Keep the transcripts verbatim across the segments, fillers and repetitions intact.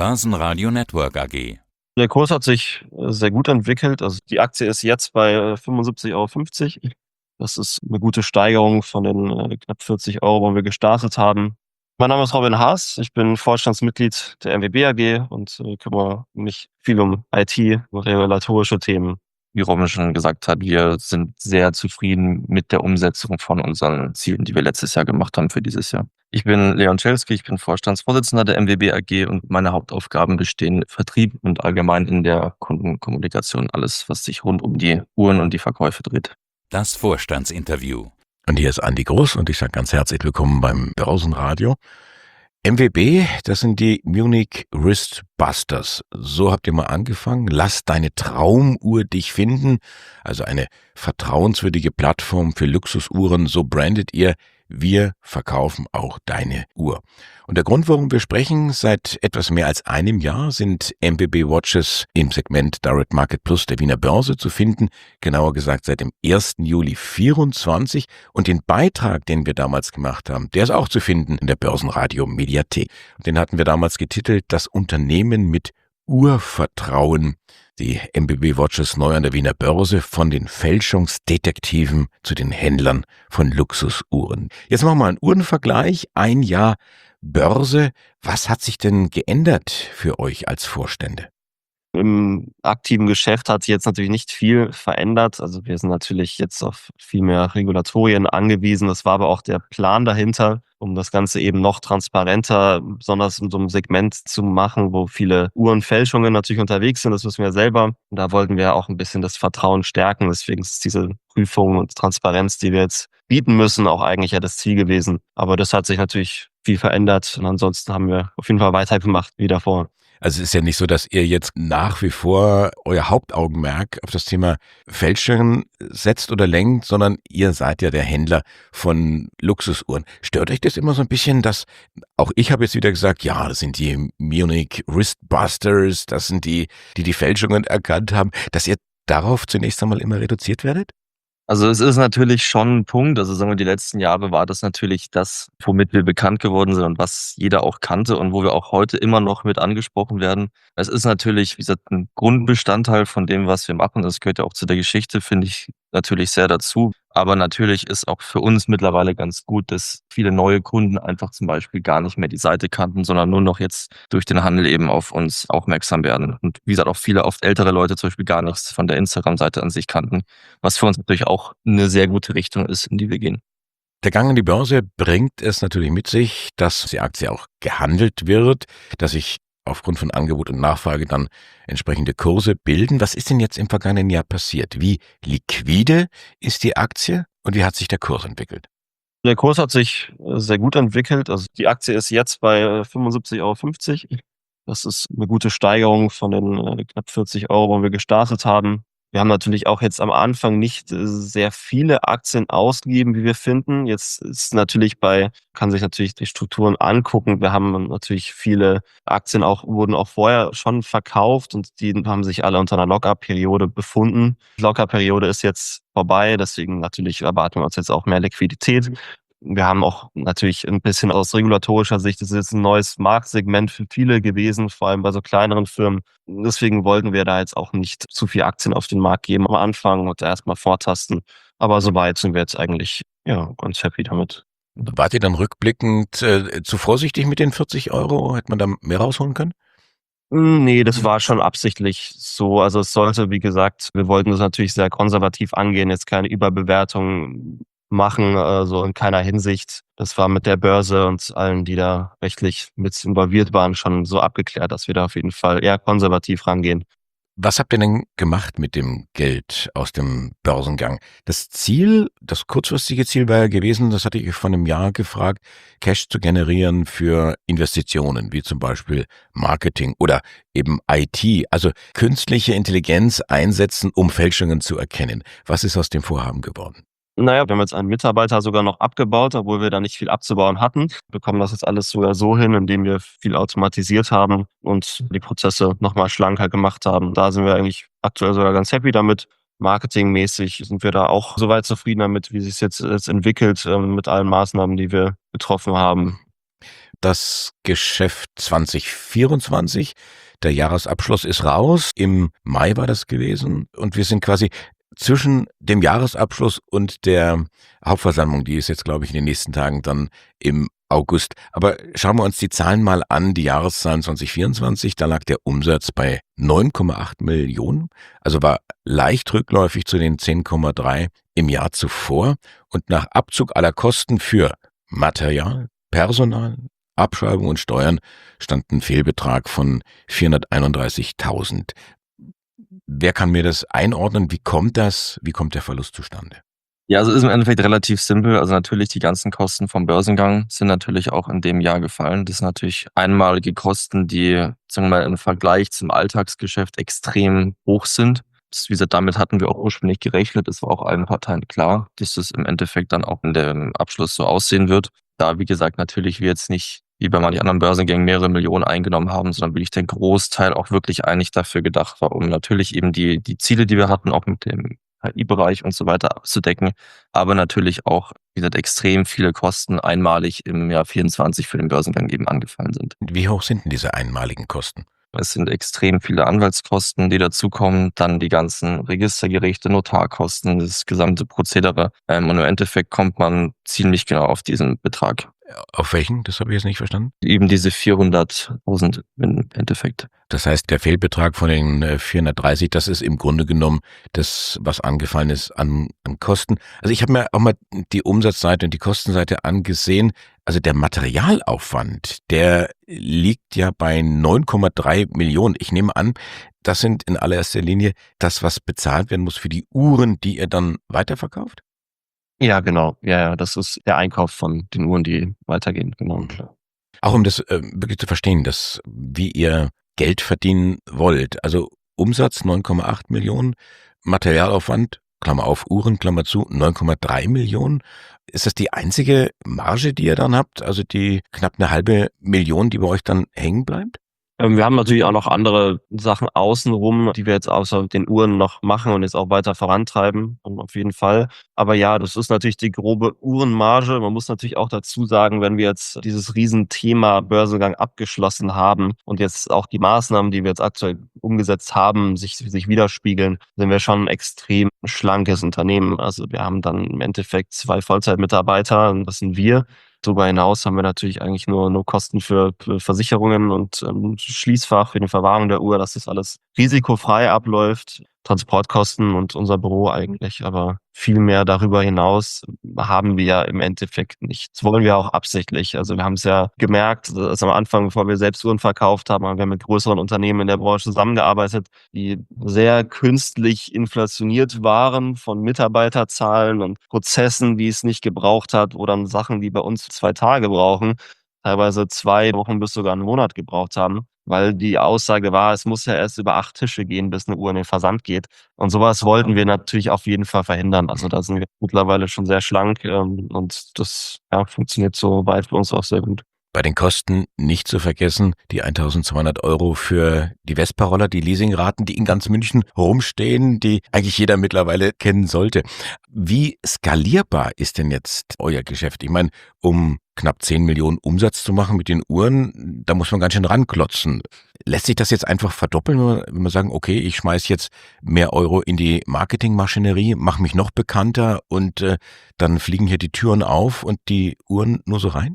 Börsenradio Network A G. Der Kurs hat sich äh, sehr gut entwickelt. Also die Aktie ist jetzt bei äh, fünfundsiebzig Euro fünfzig. Das ist eine gute Steigerung von den äh, knapp vierzig Euro, wo wir gestartet haben. Mein Name ist Robin Haas. Ich bin Vorstandsmitglied der M W B A G und äh, kümmere mich viel um I T und regulatorische Themen. Wie Robin schon gesagt hat, wir sind sehr zufrieden mit der Umsetzung von unseren Zielen, die wir letztes Jahr gemacht haben für dieses Jahr. Ich bin Leon Czerski, ich bin Vorstandsvorsitzender der M W B A G und meine Hauptaufgaben bestehen im Vertrieb und allgemein in der Kundenkommunikation, alles, was sich rund um die Uhren und die Verkäufe dreht. Das Vorstandsinterview. Und hier ist Andi Groß und ich sage ganz herzlich willkommen beim Börsenradio. M W B, das sind die Munich Wristbusters. So habt ihr mal angefangen. Lass deine Traumuhr dich finden. Also eine vertrauenswürdige Plattform für Luxusuhren. So brandet ihr. Wir verkaufen auch deine Uhr. Und der Grund, warum wir sprechen, seit etwas mehr als einem Jahr sind M W B Watches im Segment Direct Market Plus der Wiener Börse zu finden. Genauer gesagt seit dem ersten Juli vierundzwanzig. Und den Beitrag, den wir damals gemacht haben, der ist auch zu finden in der Börsenradio Mediathek. Und den hatten wir damals getitelt, das Unternehmen mit Urvertrauen. Die M W B Watches neu an der Wiener Börse, von den Fälschungsdetektiven zu den Händlern von Luxusuhren. Jetzt machen wir mal einen Uhrenvergleich. Ein Jahr Börse. Was hat sich denn geändert für euch als Vorstände? Im aktiven Geschäft hat sich jetzt natürlich nicht viel verändert. Also wir sind natürlich jetzt auf viel mehr Regulatorien angewiesen. Das war aber auch der Plan dahinter, um das Ganze eben noch transparenter, besonders in so einem Segment zu machen, wo viele Uhrenfälschungen natürlich unterwegs sind. Das wissen wir selber. Und da wollten wir auch ein bisschen das Vertrauen stärken. Deswegen ist diese Prüfung und Transparenz, die wir jetzt bieten müssen, auch eigentlich ja das Ziel gewesen. Aber das hat sich natürlich viel verändert. Und ansonsten haben wir auf jeden Fall weitergemacht wie davor. Also es ist ja nicht so, dass ihr jetzt nach wie vor euer Hauptaugenmerk auf das Thema Fälschungen setzt oder lenkt, sondern ihr seid ja der Händler von Luxusuhren. Stört euch das immer so ein bisschen, dass, auch ich habe jetzt wieder gesagt, ja, das sind die Munich Wristbusters, das sind die, die die Fälschungen erkannt haben, dass ihr darauf zunächst einmal immer reduziert werdet? Also es ist natürlich schon ein Punkt, also sagen wir, die letzten Jahre war das natürlich das, womit wir bekannt geworden sind und was jeder auch kannte und wo wir auch heute immer noch mit angesprochen werden. Es ist natürlich, wie gesagt, ein Grundbestandteil von dem, was wir machen. Das gehört ja auch zu der Geschichte, finde ich, natürlich sehr dazu. Aber natürlich ist auch für uns mittlerweile ganz gut, dass viele neue Kunden einfach zum Beispiel gar nicht mehr die Seite kannten, sondern nur noch jetzt durch den Handel eben auf uns aufmerksam werden. Und wie gesagt, auch viele oft ältere Leute zum Beispiel gar nichts von der Instagram-Seite an sich kannten, was für uns natürlich auch eine sehr gute Richtung ist, in die wir gehen. Der Gang an die Börse bringt es natürlich mit sich, dass die Aktie auch gehandelt wird, dass sich aufgrund von Angebot und Nachfrage dann entsprechende Kurse bilden. Was ist denn jetzt im vergangenen Jahr passiert? Wie liquide ist die Aktie und wie hat sich der Kurs entwickelt? Der Kurs hat sich äh, sehr gut entwickelt. Also die Aktie ist jetzt bei äh, fünfundsiebzig Euro fünfzig. Das ist eine gute Steigerung von den äh, knapp vierzig Euro, wo wir gestartet haben. Wir haben natürlich auch jetzt am Anfang nicht äh, sehr viele Aktien ausgegeben, wie wir finden. Jetzt ist natürlich bei, kann sich natürlich die Strukturen angucken. Wir haben natürlich viele Aktien auch, wurden auch vorher schon verkauft und die haben sich alle unter einer Lock-up-Periode befunden. Die Lock-up-Periode ist jetzt vorbei, deswegen natürlich erwarten wir uns jetzt auch mehr Liquidität. Wir haben auch natürlich ein bisschen aus regulatorischer Sicht, das ist jetzt ein neues Marktsegment für viele gewesen, vor allem bei so kleineren Firmen. Deswegen wollten wir da jetzt auch nicht zu viel Aktien auf den Markt geben am Anfang und erstmal vortasten. Aber soweit sind wir jetzt eigentlich ja ganz happy damit. Wart ihr dann rückblickend äh, zu vorsichtig mit den vierzig Euro? Hätte man da mehr rausholen können? Nee, das war schon absichtlich so. Also es sollte, wie gesagt, wir wollten das natürlich sehr konservativ angehen, jetzt keine Überbewertung machen, also in keiner Hinsicht. Das war mit der Börse und allen, die da rechtlich mit involviert waren, schon so abgeklärt, dass wir da auf jeden Fall eher konservativ rangehen. Was habt ihr denn gemacht mit dem Geld aus dem Börsengang? Das Ziel, das kurzfristige Ziel war ja gewesen, das hatte ich vor einem Jahr gefragt, Cash zu generieren für Investitionen, wie zum Beispiel Marketing oder eben I T, also künstliche Intelligenz einsetzen, um Fälschungen zu erkennen. Was ist aus dem Vorhaben geworden? Naja, wir haben jetzt einen Mitarbeiter sogar noch abgebaut, obwohl wir da nicht viel abzubauen hatten. Wir bekommen das jetzt alles sogar so hin, indem wir viel automatisiert haben und die Prozesse nochmal schlanker gemacht haben. Da sind wir eigentlich aktuell sogar ganz happy damit. Marketingmäßig sind wir da auch soweit zufrieden damit, wie sich es jetzt, jetzt entwickelt, ähm, mit allen Maßnahmen, die wir getroffen haben. das Geschäft zwanzig vierundzwanzig. Der Jahresabschluss ist raus. Im Mai war das gewesen. Und wir sind quasi zwischen dem Jahresabschluss und der Hauptversammlung. Die ist jetzt, glaube ich, in den nächsten Tagen dann im August. Aber schauen wir uns die Zahlen mal an, die Jahreszahlen zwanzig vierundzwanzig. Da lag der Umsatz bei neun Komma acht Millionen, also war leicht rückläufig zu den zehn Komma drei im Jahr zuvor. Und nach Abzug aller Kosten für Material, Personal, Abschreibung und Steuern stand ein Fehlbetrag von vierhunderteinunddreißigtausend. Wer kann mir das einordnen? Wie kommt das? Wie kommt der Verlust zustande? Ja, also ist im Endeffekt relativ simpel. Also natürlich die ganzen Kosten vom Börsengang sind natürlich auch in dem Jahr gefallen. Das sind natürlich einmalige Kosten, die, sagen wir mal, im Vergleich zum Alltagsgeschäft extrem hoch sind. Das, wie gesagt, damit hatten wir auch ursprünglich gerechnet. Es war auch allen Parteien klar, dass das im Endeffekt dann auch in dem Abschluss so aussehen wird. Da, wie gesagt, natürlich wir jetzt nicht wie bei manchen anderen Börsengängen mehrere Millionen eingenommen haben, sondern wirklich der Großteil auch wirklich eigentlich dafür gedacht war, um natürlich eben die, die Ziele, die wir hatten, auch mit dem K I-Bereich und so weiter abzudecken, aber natürlich auch, wie gesagt, extrem viele Kosten einmalig im Jahr vierundzwanzig für den Börsengang eben angefallen sind. Wie hoch sind denn diese einmaligen Kosten? Es sind extrem viele Anwaltskosten, die dazukommen, dann die ganzen Registergerichte, Notarkosten, das gesamte Prozedere. Ähm, und im Endeffekt kommt man ziemlich genau auf diesen Betrag. Auf welchen? Das habe ich jetzt nicht verstanden. Eben diese vierhunderttausend im Endeffekt. Das heißt, der Fehlbetrag von den vierhundertdreißig, das ist im Grunde genommen das, was angefallen ist an, an Kosten. Also ich habe mir auch mal die Umsatzseite und die Kostenseite angesehen. Also der Materialaufwand, der liegt ja bei neun Komma drei Millionen. Ich nehme an, das sind in allererster Linie das, was bezahlt werden muss für die Uhren, die ihr dann weiterverkauft? Ja, genau. Ja, ja, das ist der Einkauf von den Uhren, die weitergehen. Genau. Auch um das äh, wirklich zu verstehen, dass wie ihr Geld verdienen wollt. Also Umsatz neun Komma acht Millionen, Materialaufwand, Klammer auf, Uhren, Klammer zu, neun Komma drei Millionen. Ist das die einzige Marge, die ihr dann habt? Also die knapp eine halbe Million, die bei euch dann hängen bleibt? Wir haben natürlich auch noch andere Sachen außenrum, die wir jetzt außer den Uhren noch machen und jetzt auch weiter vorantreiben, auf jeden Fall. Aber ja, das ist natürlich die grobe Uhrenmarge. Man muss natürlich auch dazu sagen, wenn wir jetzt dieses Riesenthema Börsengang abgeschlossen haben und jetzt auch die Maßnahmen, die wir jetzt aktuell umgesetzt haben, sich, sich widerspiegeln, sind wir schon ein extrem schlankes Unternehmen. Also wir haben dann im Endeffekt zwei Vollzeitmitarbeiter, und das sind wir. Darüber hinaus haben wir natürlich eigentlich nur, nur Kosten für, für Versicherungen und ähm, Schließfach für die Verwahrung der Uhr, dass das alles risikofrei abläuft. Transportkosten und unser Büro eigentlich, aber viel mehr darüber hinaus haben wir ja im Endeffekt nicht. Das wollen wir auch absichtlich. Also wir haben es ja gemerkt, dass am Anfang, bevor wir selbst Uhren verkauft haben, haben wir mit größeren Unternehmen in der Branche zusammengearbeitet, die sehr künstlich inflationiert waren von Mitarbeiterzahlen und Prozessen, die es nicht gebraucht hat, wo dann Sachen, die bei uns zwei Tage brauchen, teilweise zwei Wochen bis sogar einen Monat gebraucht haben, weil die Aussage war, es muss ja erst über acht Tische gehen, bis eine Uhr in den Versand geht. Und sowas wollten wir natürlich auf jeden Fall verhindern. Also da sind wir mittlerweile schon sehr schlank ähm, und das ja, funktioniert so weit für uns auch sehr gut. Bei den Kosten nicht zu vergessen, die eintausendzweihundert Euro für die Vespa-Roller, die Leasingraten, die in ganz München rumstehen, die eigentlich jeder mittlerweile kennen sollte. Wie skalierbar ist denn jetzt euer Geschäft? Ich meine, um knapp zehn Millionen Umsatz zu machen mit den Uhren, da muss man ganz schön ranklotzen. Lässt sich das jetzt einfach verdoppeln, wenn wir, wenn wir sagen, okay, ich schmeiß jetzt mehr Euro in die Marketingmaschinerie, mache mich noch bekannter und äh, dann fliegen hier die Türen auf und die Uhren nur so rein?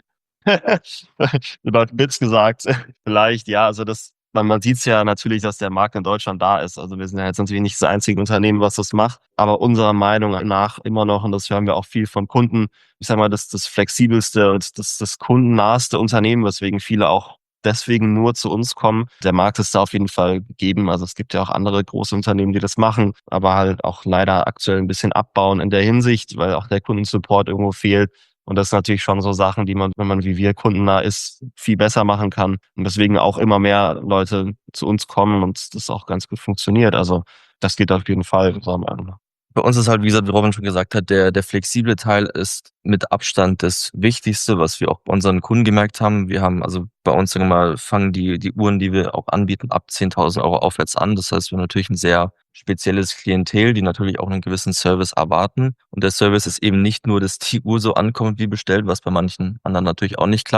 Über Witz gesagt, vielleicht, ja, also das, man, man sieht es ja natürlich, dass der Markt in Deutschland da ist. Also wir sind ja jetzt natürlich nicht das einzige Unternehmen, was das macht, aber unserer Meinung nach immer noch, und das hören wir auch viel von Kunden, ich sag mal, das das flexibelste und das das kundennaheste Unternehmen, weswegen viele auch deswegen nur zu uns kommen. Der Markt ist da auf jeden Fall gegeben. Also es gibt ja auch andere große Unternehmen, die das machen, aber halt auch leider aktuell ein bisschen abbauen in der Hinsicht, weil auch der Kundensupport irgendwo fehlt. Und das sind natürlich schon so Sachen, die man, wenn man wie wir kundennah ist, viel besser machen kann. Und deswegen auch immer mehr Leute zu uns kommen und das auch ganz gut funktioniert. Also das geht auf jeden Fall, unserer Meinung nach. Bei uns ist halt, wie gesagt, wie Robin schon gesagt hat, der, der flexible Teil ist mit Abstand das Wichtigste, was wir auch bei unseren Kunden gemerkt haben. Wir haben also bei uns, sagen wir mal, fangen die, die Uhren, die wir auch anbieten, ab zehntausend Euro aufwärts an. Das heißt, wir haben natürlich ein sehr spezielles Klientel, die natürlich auch einen gewissen Service erwarten. Und der Service ist eben nicht nur, dass die Uhr so ankommt wie bestellt, was bei manchen anderen natürlich auch nicht klappt,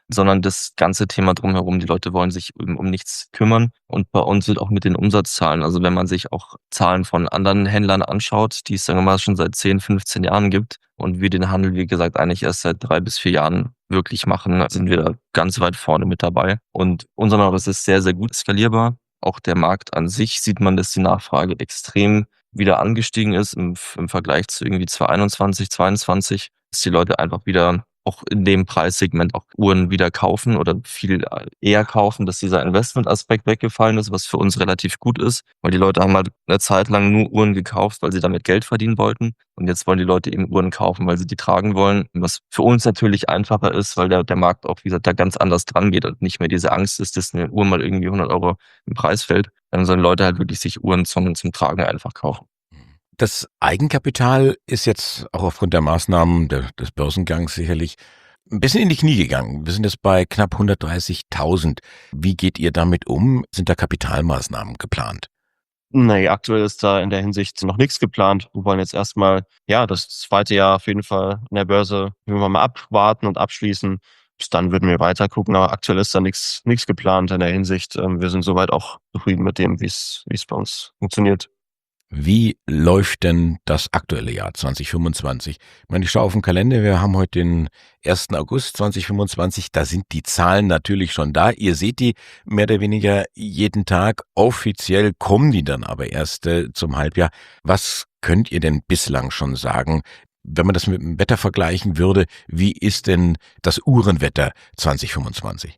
sondern das ganze Thema drumherum. Die Leute wollen sich um, um nichts kümmern und bei uns wird auch mit den Umsatzzahlen, also wenn man sich auch Zahlen von anderen Händlern anschaut, die es sagen wir mal schon seit zehn, fünfzehn Jahren gibt und wir den Handel, wie gesagt, eigentlich erst seit drei bis vier Jahren wirklich machen, sind wir da ganz weit vorne mit dabei. Und unser Markt ist sehr, sehr gut skalierbar. Auch der Markt an sich sieht man, dass die Nachfrage extrem wieder angestiegen ist im, im Vergleich zu irgendwie zwanzig einundzwanzig, zweiundzwanzig, dass die Leute einfach wieder auch in dem Preissegment auch Uhren wieder kaufen oder viel eher kaufen, dass dieser Investmentaspekt weggefallen ist, was für uns relativ gut ist, weil die Leute haben halt eine Zeit lang nur Uhren gekauft, weil sie damit Geld verdienen wollten und jetzt wollen die Leute eben Uhren kaufen, weil sie die tragen wollen, was für uns natürlich einfacher ist, weil der, der Markt auch, wie gesagt, da ganz anders dran geht und nicht mehr diese Angst ist, dass eine Uhr mal irgendwie hundert Euro im Preis fällt, dann sollen Leute halt wirklich sich Uhren zum, zum Tragen einfach kaufen. Das Eigenkapital ist jetzt auch aufgrund der Maßnahmen der, des Börsengangs sicherlich ein bisschen in die Knie gegangen. Wir sind jetzt bei knapp hundertdreißigtausend. Wie geht ihr damit um? Sind da Kapitalmaßnahmen geplant? Nee, aktuell ist da in der Hinsicht noch nichts geplant. Wir wollen jetzt erstmal, ja, das zweite Jahr auf jeden Fall an der Börse, wenn wir mal abwarten und abschließen. Bis dann würden wir weiter gucken, aber aktuell ist da nichts, nichts geplant in der Hinsicht. Wir sind soweit auch zufrieden mit dem, wie es, wie es bei uns funktioniert. Wie läuft denn das aktuelle Jahr zwanzig fünfundzwanzig? Ich meine, ich schaue auf den Kalender, wir haben heute den ersten August zwanzig fünfundzwanzig, da sind die Zahlen natürlich schon da. Ihr seht die mehr oder weniger jeden Tag. Offiziell kommen die dann aber erst äh, zum Halbjahr. Was könnt ihr denn bislang schon sagen? Wenn man das mit dem Wetter vergleichen würde, wie ist denn das Uhrenwetter zwanzig fünfundzwanzig?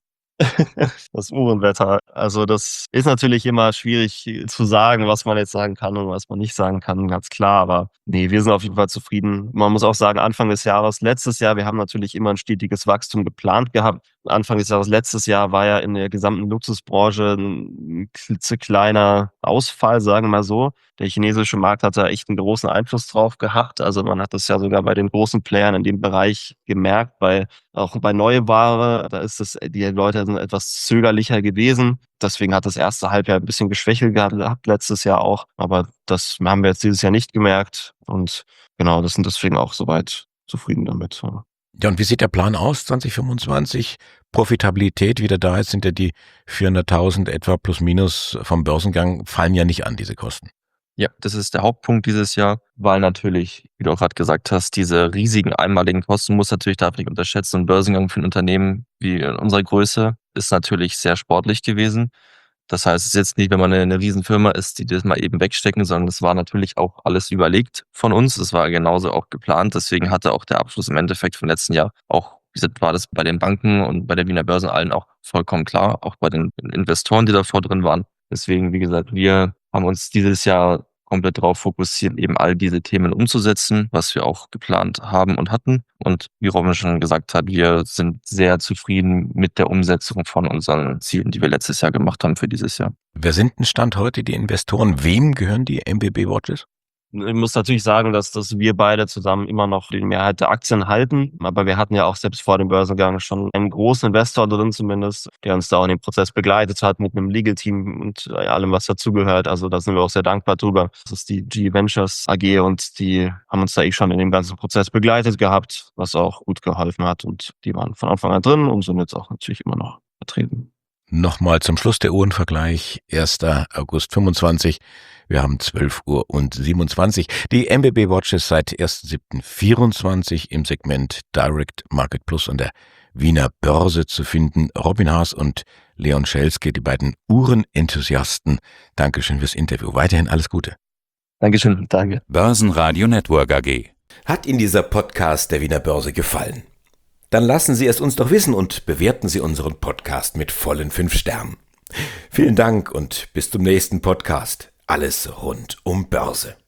Das Uhrenwetter. Also das ist natürlich immer schwierig zu sagen, was man jetzt sagen kann und was man nicht sagen kann, ganz klar. Aber nee, wir sind auf jeden Fall zufrieden. Man muss auch sagen, Anfang des Jahres, letztes Jahr, wir haben natürlich immer ein stetiges Wachstum geplant gehabt. Anfang des Jahres, letztes Jahr war ja in der gesamten Luxusbranche ein klitzekleiner Ausfall, sagen wir mal so. Der chinesische Markt hat da echt einen großen Einfluss drauf gehabt. Also man hat das ja sogar bei den großen Playern in dem Bereich gemerkt, weil auch bei Neuware, da ist es, die Leute sind etwas zögerlicher gewesen. Deswegen hat das erste Halbjahr ein bisschen geschwächelt gehabt, letztes Jahr auch. Aber das haben wir jetzt dieses Jahr nicht gemerkt. Und genau, das sind deswegen auch soweit zufrieden damit. Ja, und wie sieht der Plan aus, zwanzig fünfundzwanzig? Profitabilität wieder da ist, sind ja die vierhunderttausend etwa plus minus vom Börsengang, fallen ja nicht an, diese Kosten. Ja, das ist der Hauptpunkt dieses Jahr, weil natürlich, wie du auch gerade gesagt hast, diese riesigen einmaligen Kosten muss natürlich darf nicht unterschätzen. Ein Börsengang für ein Unternehmen wie in unserer Größe ist natürlich sehr sportlich gewesen. Das heißt, es ist jetzt nicht, wenn man eine, eine Riesenfirma ist, die das mal eben wegstecken, sondern es war natürlich auch alles überlegt von uns. Es war genauso auch geplant. Deswegen hatte auch der Abschluss im Endeffekt vom letzten Jahr auch, wie gesagt, war das bei den Banken und bei der Wiener Börse allen auch vollkommen klar, auch bei den Investoren, die davor drin waren. Deswegen, wie gesagt, wir haben uns dieses Jahr komplett darauf fokussiert, eben all diese Themen umzusetzen, was wir auch geplant haben und hatten. Und wie Robin schon gesagt hat, wir sind sehr zufrieden mit der Umsetzung von unseren Zielen, die wir letztes Jahr gemacht haben für dieses Jahr. Wer sind denn Stand heute die Investoren? Wem gehören die M W B Watches? Ich muss natürlich sagen, dass, dass wir beide zusammen immer noch die Mehrheit der Aktien halten. Aber wir hatten ja auch selbst vor dem Börsengang schon einen großen Investor drin zumindest, der uns da auch in den Prozess begleitet hat mit einem Legal-Team und allem, was dazugehört. Also da sind wir auch sehr dankbar drüber. Das ist die G Ventures A G und die haben uns da eh schon in dem ganzen Prozess begleitet gehabt, was auch gut geholfen hat. Und die waren von Anfang an drin und sind jetzt auch natürlich immer noch vertreten. Nochmal zum Schluss der Uhrenvergleich, erster August fünfundzwanzig. Wir haben zwölf Uhr und siebenundzwanzig. Die M W B Watches seit ersten siebten vierundzwanzig im Segment Direct Market Plus an der Wiener Börse zu finden. Robin Haas und Leon Schelske, die beiden Uhrenenthusiasten. Dankeschön fürs Interview. Weiterhin alles Gute. Dankeschön, danke. Börsenradio Network A G. Hat Ihnen dieser Podcast der Wiener Börse gefallen? Dann lassen Sie es uns doch wissen und bewerten Sie unseren Podcast mit vollen fünf Sternen. Vielen Dank und bis zum nächsten Podcast. Alles rund um Börse.